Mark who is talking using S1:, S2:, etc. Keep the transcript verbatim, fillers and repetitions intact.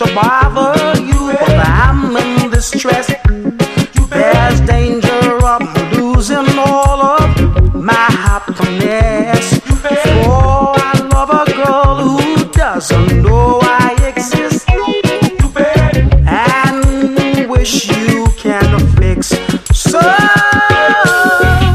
S1: to bother you, but I'm in distress. There's danger of losing all of my happiness. For I love a girl who doesn't know I